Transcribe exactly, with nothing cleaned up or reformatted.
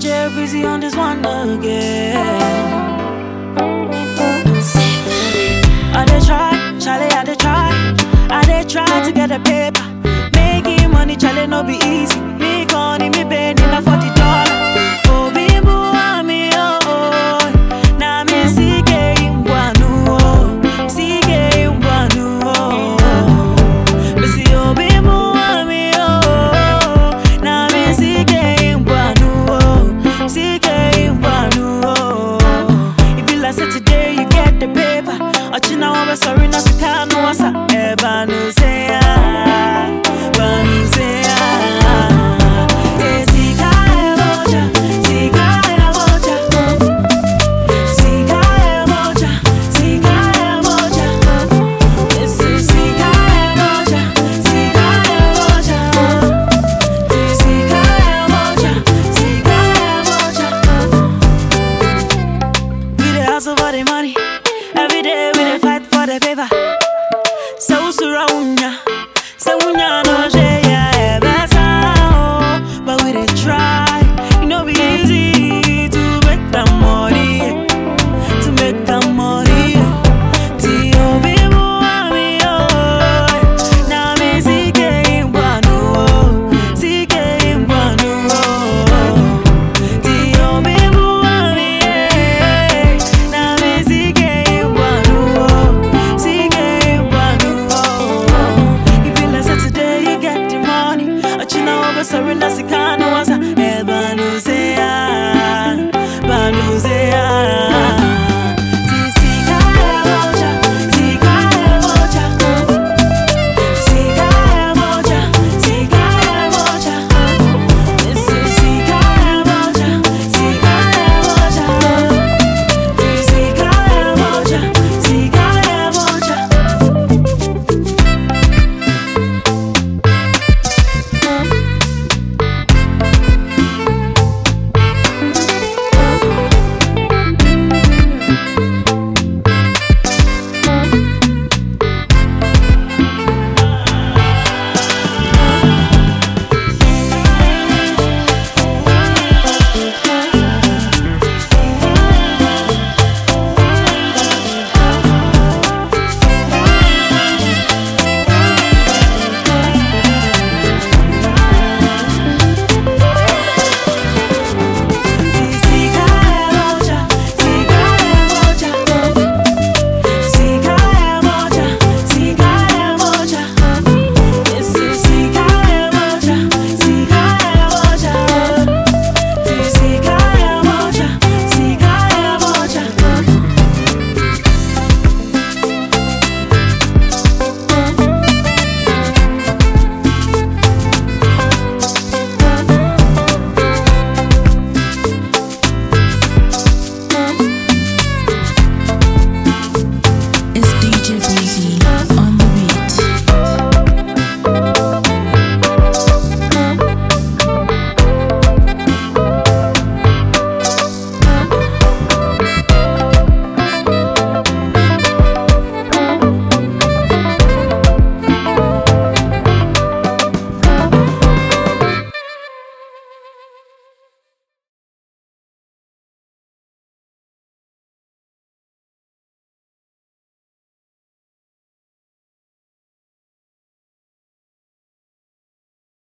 J busy on this one again. I dey try, Charlie, I dey try. I dey try to get a paper. Making money, Charlie, no be easy. Me calling me paying enough for the dollar. Oh, bimbo, I'm me, oh, oh. Now me see game one, oh. See game one, oh. Me see, oh, bimbo, I'm me, oh. Now me see game one, oh. See game one, oh. If you like say today, you get the paper. Ochina wa sorry na sika no wasa eba no say ah ba no say ah eh sika e moja sika e moja sika e moja sika e moja this is sika e moja sika e moja sika e moja sika e moja we dey hustle for the money. Every day we dey fight for the paper. So surround so unya no share ever sound, but we dey try. You know be easy to make that money, to make that money. Tio bimu ami oh, na me sike imbanu, sike imbanu. Tio bimu ami na me sike. Sorry, that's the kind of